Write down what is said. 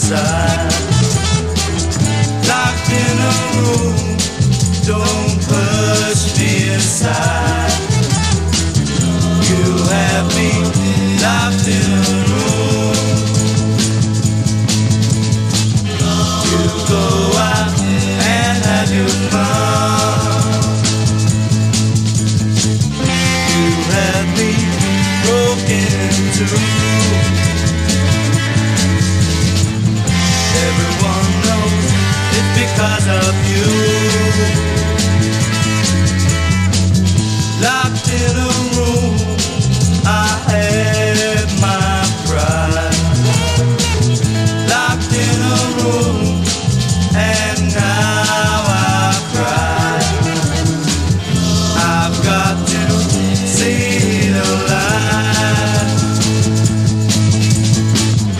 side. Locked in a room, don't push me aside. You have me locked in a room. You go out and have your fun. You have me broken into.